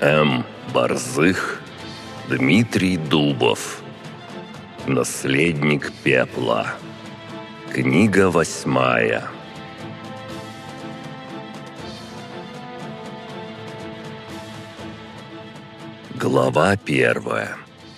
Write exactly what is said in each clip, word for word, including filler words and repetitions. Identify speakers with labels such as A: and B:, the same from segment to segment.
A: М. Борзых, Дмитрий Дубов. Наследник пепла. Книга восьмая. Глава первая.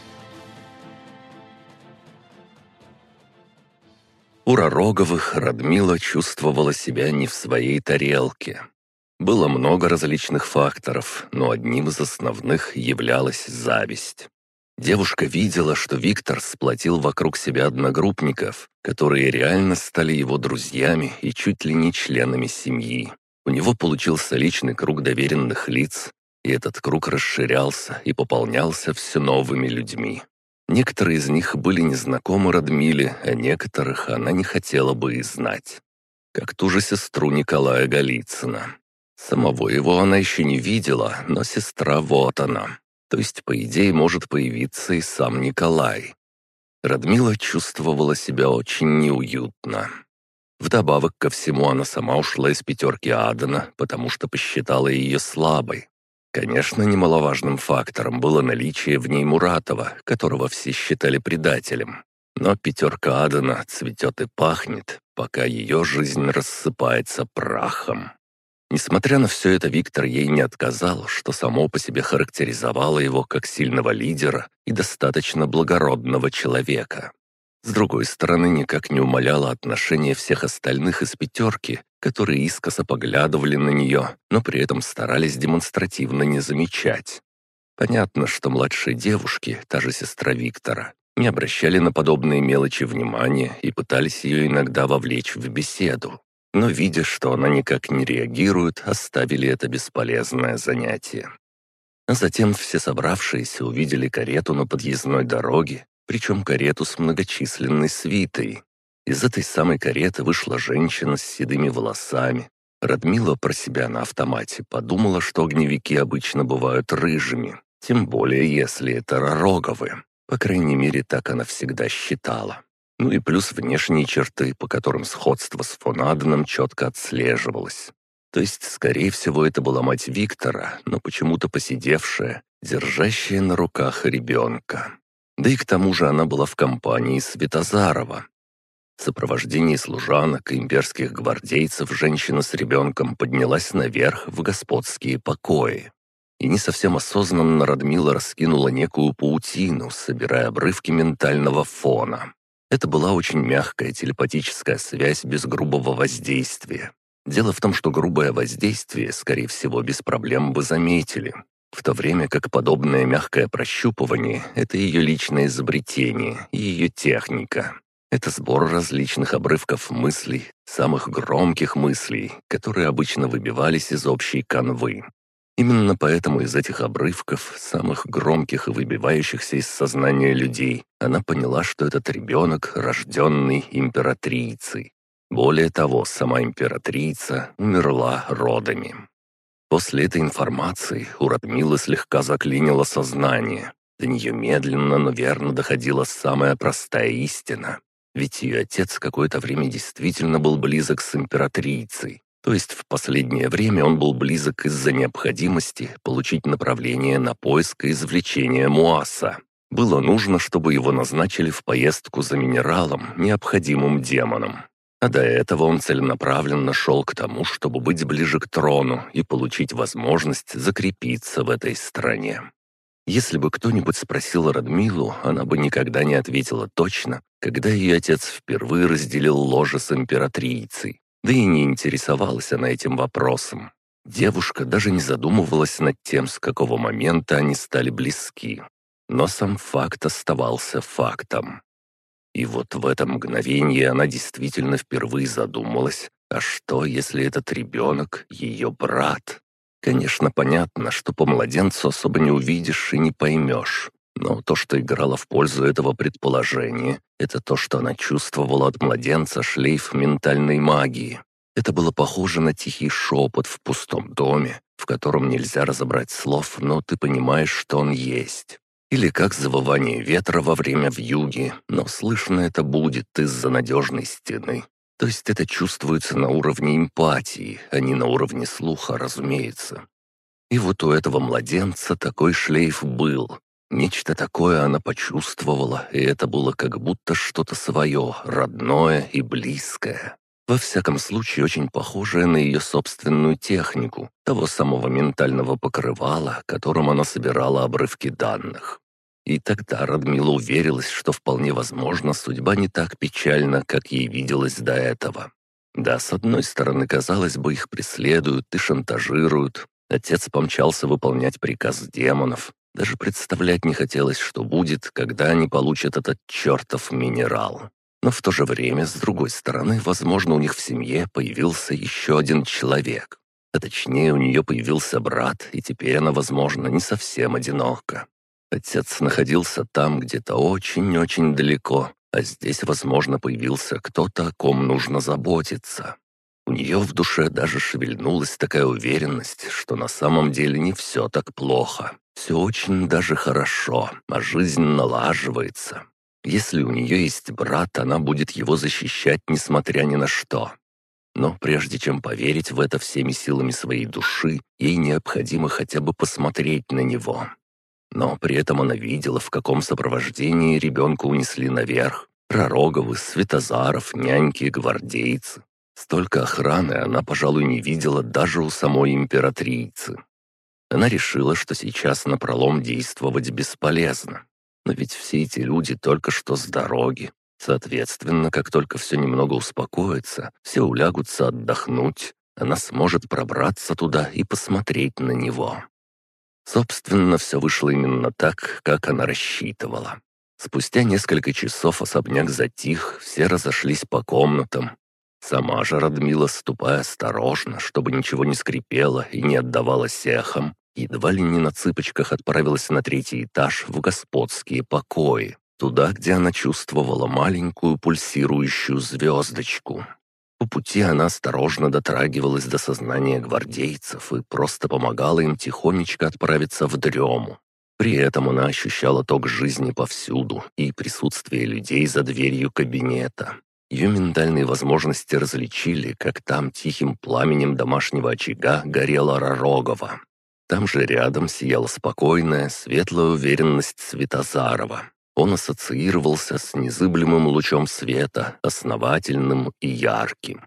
A: У Ророговых Радмила чувствовала себя не в своей тарелке. Было много различных факторов, но одним из основных являлась зависть. Девушка видела, что Виктор сплотил вокруг себя одногруппников, которые реально стали его друзьями и чуть ли не членами семьи. У него получился личный круг доверенных лиц, и этот круг расширялся и пополнялся все новыми людьми. Некоторые из них были незнакомы Радмиле, а некоторых она не хотела бы и знать. Как ту же сестру Николая Голицына. Самого его она еще не видела, но сестра вот она. То есть, по идее, может появиться и сам Николай. Радмила чувствовала себя очень неуютно. Вдобавок ко всему, она сама ушла из пятерки Адена, потому что посчитала ее слабой. Конечно, немаловажным фактором было наличие в ней Муратова, которого все считали предателем. Но пятерка Адена цветет и пахнет, пока ее жизнь рассыпается прахом. Несмотря на все это, Виктор ей не отказал, что само по себе характеризовало его как сильного лидера и достаточно благородного человека. С другой стороны, никак не умаляло отношение всех остальных из пятерки, которые искоса поглядывали на нее, но при этом старались демонстративно не замечать. Понятно, что младшие девушки, та же сестра Виктора, не обращали на подобные мелочи внимания и пытались ее иногда вовлечь в беседу. Но, видя, что она никак не реагирует, оставили это бесполезное занятие. А затем все собравшиеся увидели карету на подъездной дороге, причем карету с многочисленной свитой. Из этой самой кареты вышла женщина с седыми волосами. Радмила про себя на автомате подумала, что огневики обычно бывают рыжими, тем более если это Ророговы. По крайней мере, так она всегда считала. Ну и плюс внешние черты, по которым сходство с фон Аденом четко отслеживалось. То есть, скорее всего, это была мать Виктора, но почему-то посидевшая, держащая на руках ребенка. Да и к тому же она была в компании Светозарова. В сопровождении служанок и имперских гвардейцев женщина с ребенком поднялась наверх в господские покои. И не совсем осознанно Радмила раскинула некую паутину, собирая обрывки ментального фона. Это была очень мягкая телепатическая связь без грубого воздействия. Дело в том, что грубое воздействие, скорее всего, без проблем бы заметили, в то время как подобное мягкое прощупывание – это ее личное изобретение и ее техника. Это сбор различных обрывков мыслей, самых громких мыслей, которые обычно выбивались из общей канвы. Именно поэтому из этих обрывков, самых громких и выбивающихся из сознания людей, она поняла, что этот ребенок, рожденный императрицей. Более того, сама императрица умерла родами. После этой информации у Радмилы слегка заклинило сознание. До нее медленно, но верно доходила самая простая истина. Ведь ее отец какое-то время действительно был близок с императрицей. То есть в последнее время он был близок из-за необходимости получить направление на поиск и извлечение Муаса. Было нужно, чтобы его назначили в поездку за минералом, необходимым демонам. А до этого он целенаправленно шел к тому, чтобы быть ближе к трону и получить возможность закрепиться в этой стране. Если бы кто-нибудь спросил Радмилу, она бы никогда не ответила точно, когда ее отец впервые разделил ложе с императрицей. Да и не интересовалась она этим вопросом. Девушка даже не задумывалась над тем, с какого момента они стали близки. Но сам факт оставался фактом. И вот в это мгновение она действительно впервые задумалась, а что, если этот ребенок ее брат? Конечно, понятно, что по младенцу особо не увидишь и не поймешь. Но то, что играло в пользу этого предположения, это то, что она чувствовала от младенца шлейф ментальной магии. Это было похоже на тихий шепот в пустом доме, в котором нельзя разобрать слов, но ты понимаешь, что он есть. Или как завывание ветра во время вьюги, но слышно это будет из-за надежной стены. То есть это чувствуется на уровне эмпатии, а не на уровне слуха, разумеется. И вот у этого младенца такой шлейф был. Нечто такое она почувствовала, и это было как будто что-то свое, родное и близкое. Во всяком случае, очень похожее на ее собственную технику, того самого ментального покрывала, которым она собирала обрывки данных. И тогда Радмила уверилась, что вполне возможно, судьба не так печальна, как ей виделось до этого. Да, с одной стороны, казалось бы, их преследуют и шантажируют. Отец помчался выполнять приказ демонов. Даже представлять не хотелось, что будет, когда они получат этот чертов минерал. Но в то же время, с другой стороны, возможно, у них в семье появился еще один человек. А точнее, у нее появился брат, и теперь она, возможно, не совсем одинока. Отец находился там где-то очень-очень далеко, а здесь, возможно, появился кто-то, о ком нужно заботиться. У нее в душе даже шевельнулась такая уверенность, что на самом деле не все так плохо. Все очень даже хорошо, а жизнь налаживается. Если у нее есть брат, она будет его защищать, несмотря ни на что. Но прежде чем поверить в это всеми силами своей души, ей необходимо хотя бы посмотреть на него. Но при этом она видела, в каком сопровождении ребенка унесли наверх. Пророговы, Светозаров, няньки, гвардейцы. Столько охраны она, пожалуй, не видела даже у самой императрицы. Она решила, что сейчас напролом действовать бесполезно. Но ведь все эти люди только что с дороги. Соответственно, как только все немного успокоится, все улягутся отдохнуть, она сможет пробраться туда и посмотреть на него. Собственно, все вышло именно так, как она рассчитывала. Спустя несколько часов особняк затих, все разошлись по комнатам. Сама же Радмила, ступая осторожно, чтобы ничего не скрипело и не отдавалось эхом, едва ли не на цыпочках отправилась на третий этаж в господские покои, туда, где она чувствовала маленькую пульсирующую звездочку. По пути она осторожно дотрагивалась до сознания гвардейцев и просто помогала им тихонечко отправиться в дрему. При этом она ощущала ток жизни повсюду и присутствие людей за дверью кабинета. Ее ментальные возможности различили, как там тихим пламенем домашнего очага горела Ророгова. Там же рядом сияла спокойная, светлая уверенность Светозарова. Он ассоциировался с незыблемым лучом света, основательным и ярким.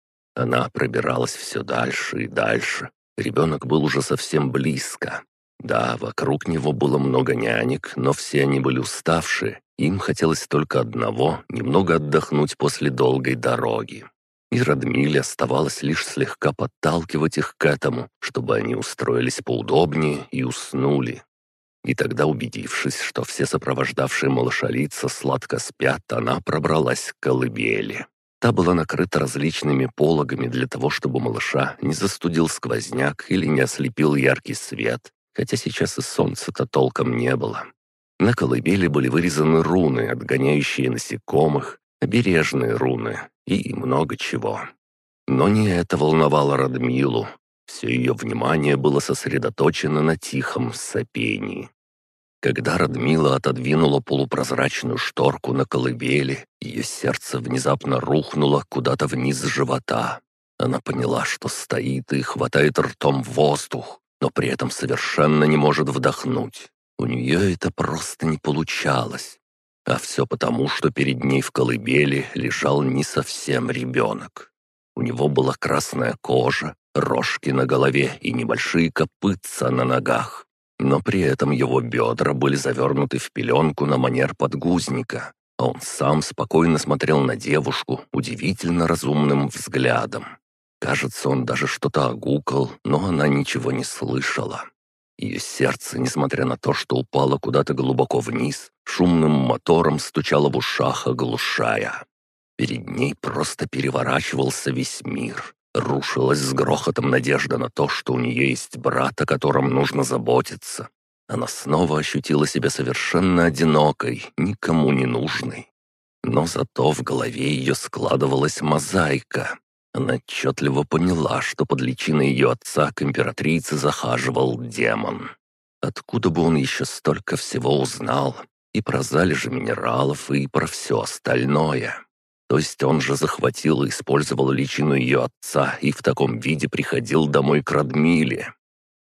A: Она пробиралась все дальше и дальше. Ребенок был уже совсем близко. Да, вокруг него было много нянек, но все они были уставшие. Им хотелось только одного — немного отдохнуть после долгой дороги. И Радмиле оставалось лишь слегка подталкивать их к этому, чтобы они устроились поудобнее и уснули. И тогда, убедившись, что все сопровождавшие малыша лица сладко спят, она пробралась к колыбели. Та была накрыта различными пологами для того, чтобы малыша не застудил сквозняк или не ослепил яркий свет, хотя сейчас и солнца-то толком не было. На колыбели были вырезаны руны, отгоняющие насекомых, обережные руны и много чего. Но не это волновало Радмилу. Все ее внимание было сосредоточено на тихом сопении. Когда Радмила отодвинула полупрозрачную шторку на колыбели, ее сердце внезапно рухнуло куда-то вниз живота. Она поняла, что стоит и хватает ртом воздух, но при этом совершенно не может вдохнуть. У нее это просто не получалось. А все потому, что перед ней в колыбели лежал не совсем ребенок. У него была красная кожа, рожки на голове и небольшие копытца на ногах. Но при этом его бедра были завернуты в пеленку на манер подгузника, а он сам спокойно смотрел на девушку удивительно разумным взглядом. Кажется, он даже что-то огукал, но она ничего не слышала. Ее сердце, несмотря на то, что упало куда-то глубоко вниз, шумным мотором стучало в ушах, оглушая. Перед ней просто переворачивался весь мир. Рушилась с грохотом надежда на то, что у нее есть брат, о котором нужно заботиться. Она снова ощутила себя совершенно одинокой, никому не нужной. Но зато в голове ее складывалась мозаика. Она отчетливо поняла, что под личиной ее отца к императрице захаживал демон. Откуда бы он еще столько всего узнал? И про залежи минералов, и про все остальное. То есть он же захватил и использовал личину ее отца и в таком виде приходил домой к Радмиле.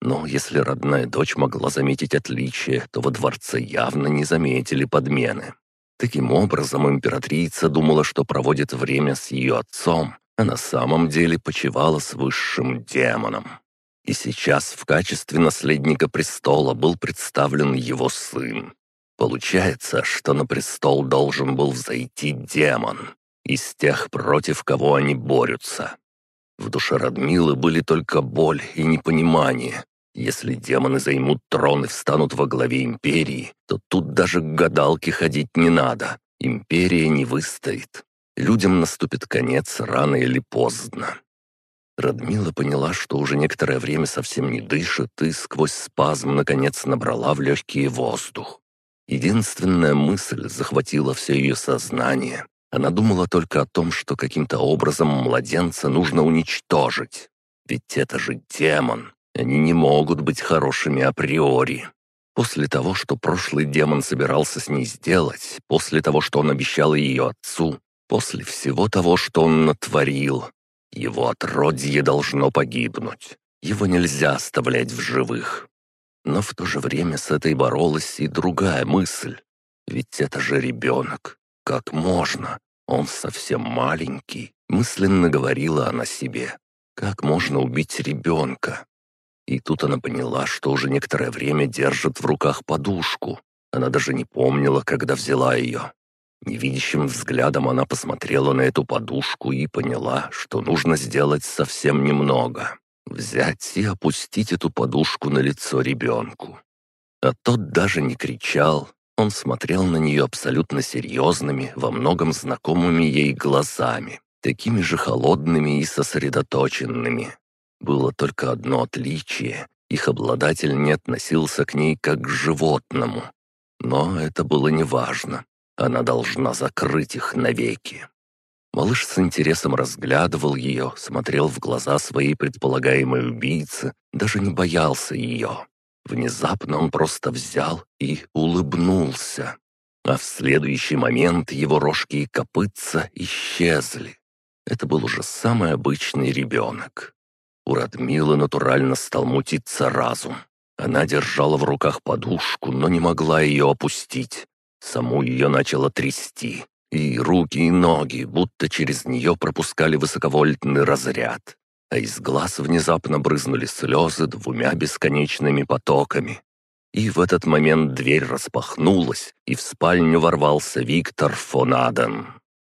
A: Но если родная дочь могла заметить отличие, то во дворце явно не заметили подмены. Таким образом, императрица думала, что проводит время с ее отцом, а на самом деле почивала с высшим демоном. И сейчас в качестве наследника престола был представлен его сын. Получается, что на престол должен был взойти демон, из тех, против кого они борются. В душе Радмилы были только боль и непонимание. Если демоны займут трон и встанут во главе империи, то тут даже к гадалке ходить не надо. Империя не выстоит. Людям наступит конец рано или поздно. Радмила поняла, что уже некоторое время совсем не дышит, и сквозь спазм наконец набрала в легкие воздух. Единственная мысль захватила все ее сознание. Она думала только о том, что каким-то образом младенца нужно уничтожить. Ведь это же демон. Они не могут быть хорошими априори. После того, что прошлый демон собирался с ней сделать, после того, что он обещал ее отцу, после всего того, что он натворил, его отродье должно погибнуть. Его нельзя оставлять в живых. Но в то же время с этой боролась и другая мысль. Ведь это же ребенок. Как можно? Он совсем маленький. Мысленно говорила она себе. Как можно убить ребенка? И тут она поняла, что уже некоторое время держит в руках подушку. Она даже не помнила, когда взяла ее. Невидящим взглядом она посмотрела на эту подушку и поняла, что нужно сделать совсем немного. Взять и опустить эту подушку на лицо ребенку. А тот даже не кричал. Он смотрел на нее абсолютно серьезными, во многом знакомыми ей глазами, такими же холодными и сосредоточенными. Было только одно отличие. Их обладатель не относился к ней как к животному. Но это было неважно. Она должна закрыть их навеки. Малыш с интересом разглядывал ее, смотрел в глаза своей предполагаемой убийцы, даже не боялся ее. Внезапно он просто взял и улыбнулся. А в следующий момент его рожки и копытца исчезли. Это был уже самый обычный ребенок. У Радмилы натурально стал мутиться разум. Она держала в руках подушку, но не могла ее опустить. Саму ее начало трясти. И руки, и ноги, будто через нее пропускали высоковольтный разряд. А из глаз внезапно брызнули слезы двумя бесконечными потоками. И в этот момент дверь распахнулась, и в спальню ворвался Виктор фон Аден.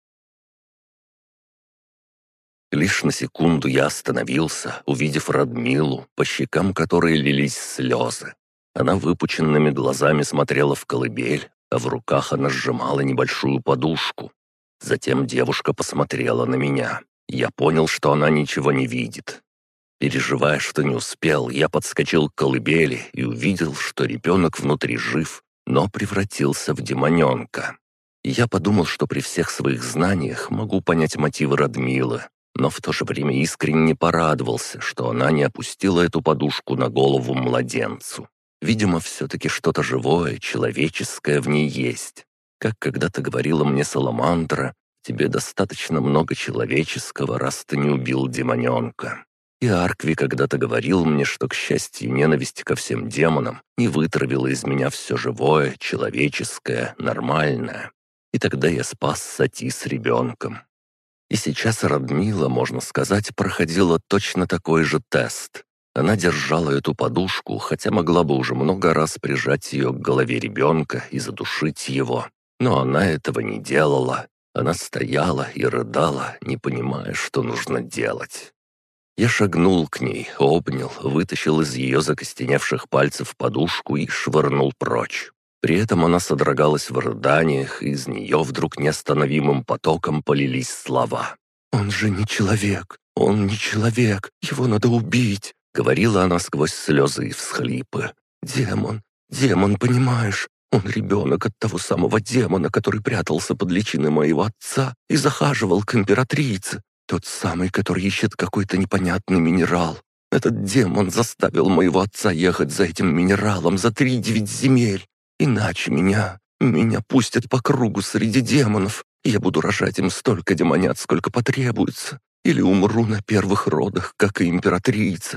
A: Лишь на секунду я остановился, увидев Радмилу, по щекам которой лились слезы. Она выпученными глазами смотрела в колыбель, а в руках она сжимала небольшую подушку. Затем девушка посмотрела на меня. Я понял, что она ничего не видит. Переживая, что не успел, я подскочил к колыбели и увидел, что ребенок внутри жив, но превратился в демоненка. И я подумал, что при всех своих знаниях могу понять мотивы Радмилы, но в то же время искренне порадовался, что она не опустила эту подушку на голову младенцу. Видимо, все-таки что-то живое, человеческое в ней есть. Как когда-то говорила мне Саламандра, тебе достаточно много человеческого, раз ты не убил демоненка. И Аркви когда-то говорил мне, что, к счастью, ненависть ко всем демонам не вытравила из меня все живое, человеческое, нормальное. И тогда я спас Сати с ребенком. И сейчас Радмила, можно сказать, проходила точно такой же тест. Она держала эту подушку, хотя могла бы уже много раз прижать ее к голове ребенка и задушить его. Но она этого не делала. Она стояла и рыдала, не понимая, что нужно делать. Я шагнул к ней, обнял, вытащил из ее закостеневших пальцев подушку и швырнул прочь. При этом она содрогалась в рыданиях, и из нее вдруг неостановимым потоком полились слова. «Он же не человек! Он не человек! Его надо убить!» — говорила она сквозь слезы и всхлипы. «Демон! Демон, понимаешь? Он ребенок от того самого демона, который прятался под личиной моего отца и захаживал к императрице. Тот самый, который ищет какой-то непонятный минерал. Этот демон заставил моего отца ехать за этим минералом за три девять земель. Иначе меня, меня пустят по кругу среди демонов, и я буду рожать им столько демонят, сколько потребуется, или умру на первых родах, как и императрица.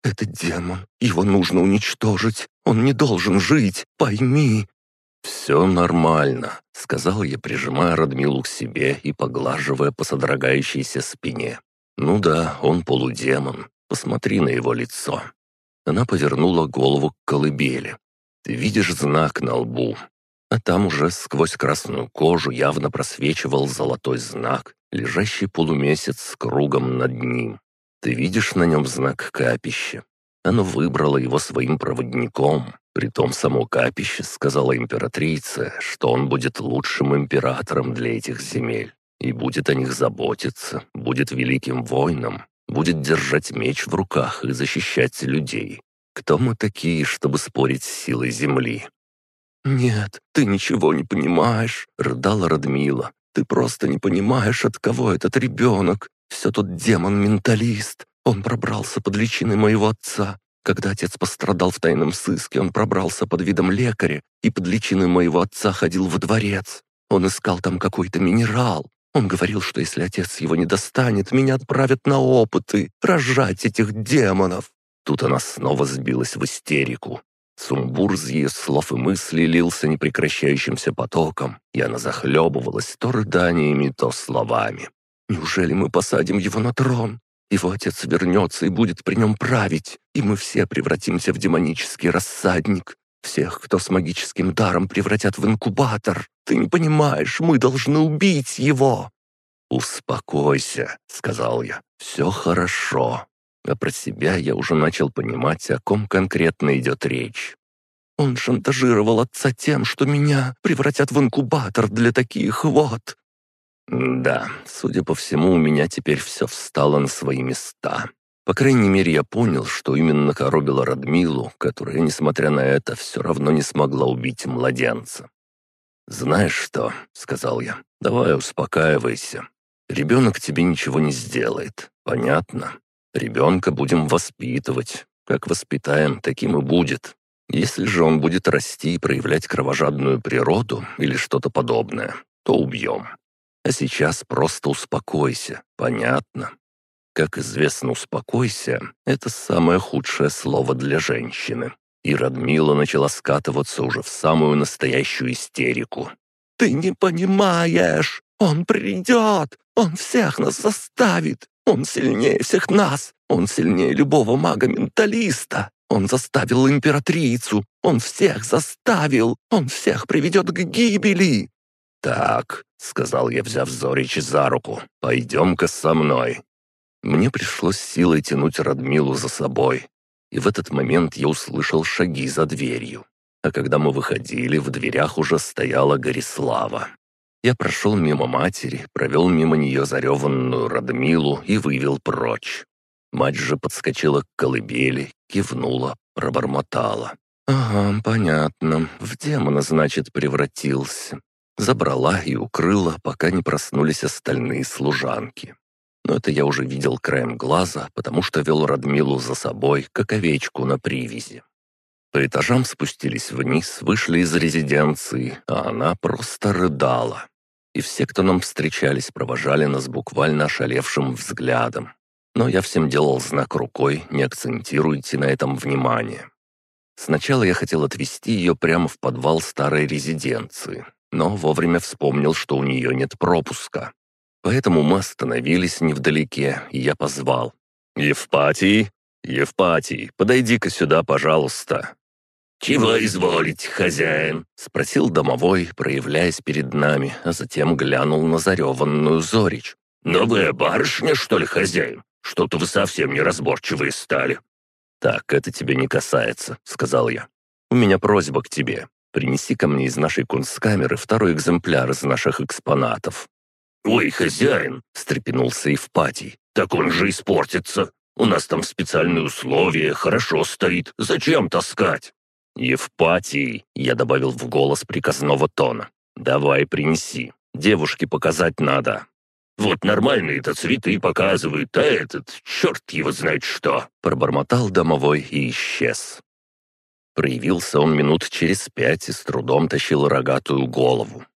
B: Это демон. Его нужно уничтожить. Он не должен жить. Пойми».
A: «Все нормально», — сказал я, прижимая Радмилу к себе и поглаживая по содрогающейся спине. «Ну да, он полудемон. Посмотри на его лицо». Она повернула голову к колыбели. «Ты видишь знак на лбу?» А там уже сквозь красную кожу явно просвечивал золотой знак, лежащий полумесяц с кругом над ним. «Ты видишь на нем знак капища?» Оно выбрало его своим проводником. Притом само капище сказала императрица, что он будет лучшим императором для этих земель и будет о них заботиться, будет великим воином, будет держать меч в руках и защищать людей. Кто мы такие, чтобы спорить с силой земли?»
B: «Нет, ты ничего не понимаешь», — рыдала Радмила. «Ты просто не понимаешь, от кого этот ребенок. Все тот демон-менталист. Он пробрался под личиной моего отца. Когда отец пострадал в тайном сыске, он пробрался под видом лекаря и под личиной моего отца ходил во дворец. Он искал там какой-то минерал. Он говорил, что если отец его не достанет, меня отправят на опыты, рожать этих демонов».
A: Тут она снова сбилась в истерику. Сумбур из ее слов и мыслей лился непрекращающимся потоком, и она захлебывалась то рыданиями, то словами.
B: «Неужели мы посадим его на трон? Его отец вернется и будет при нем править, и мы все превратимся в демонический рассадник. Всех, кто с магическим даром, превратят в инкубатор. Ты не понимаешь, мы должны убить его».
A: «Успокойся», — сказал я, — «все хорошо». А про себя я уже начал понимать, о ком конкретно идет речь.
B: «Он шантажировал отца тем, что меня превратят в инкубатор для таких вот».
A: Да, судя по всему, у меня теперь все встало на свои места. По крайней мере, я понял, что именно коробило Радмилу, которая, несмотря на это, все равно не смогла убить младенца. «Знаешь что?» — сказал я. «Давай успокаивайся. Ребенок тебе ничего не сделает. Понятно? Ребенка будем воспитывать. Как воспитаем, таким и будет. Если же он будет расти и проявлять кровожадную природу или что-то подобное, то убьем. А сейчас просто успокойся, понятно? Как известно, успокойся — это самое худшее слово для женщины». И Радмила начала скатываться уже в самую настоящую истерику.
B: «Ты не понимаешь! Он придет! Он всех нас заставит! Он сильнее всех нас! Он сильнее любого мага-менталиста! Он заставил императрицу! Он всех заставил! Он всех приведет к гибели!»
A: «Так», — сказал я, взяв Зорич за руку, — «пойдем-ка со мной». Мне пришлось силой тянуть Радмилу за собой. И в этот момент я услышал шаги за дверью. А когда мы выходили, в дверях уже стояла Горислава. Я прошел мимо матери, провел мимо нее зареванную Радмилу и вывел прочь. Мать же подскочила к колыбели, кивнула, пробормотала. «Ага, понятно, в демона, значит, превратился». Забрала и укрыла, пока не проснулись остальные служанки. Но это я уже видел краем глаза, потому что вел Радмилу за собой, как овечку на привязи. По этажам спустились вниз, вышли из резиденции, а она просто рыдала. И все, кто нам встречались, провожали нас буквально ошалевшим взглядом. Но я всем делал знак рукой, не акцентируйте на этом внимание. Сначала я хотел отвезти ее прямо в подвал старой резиденции, но вовремя вспомнил, что у нее нет пропуска. Поэтому мы остановились невдалеке, и я позвал. «Евпатий! Евпатий, подойди-ка сюда, пожалуйста!»
C: «Чего изволить, хозяин?»
A: — спросил домовой, проявляясь перед нами, а затем глянул на зареванную Зорич.
C: «Новая барышня, что ли, хозяин? Что-то вы совсем неразборчивые стали».
A: «Так, это тебе не касается», — сказал я. «У меня просьба к тебе. Принеси ко мне из нашей кунсткамеры второй экземпляр из наших экспонатов».
C: «Ой, хозяин!» — встрепенулся Евпатий. «Так он же испортится. У нас там специальные условия, хорошо стоит. Зачем таскать?»
A: «Евпатий!» — я добавил в голос приказного тона. «Давай принеси. Девушке показать надо».
C: «Вот нормальные-то цветы показывают, а этот, черт его знает что!»
A: Пробормотал домовой и исчез. Проявился он минут через пять и с трудом тащил рогатую голову.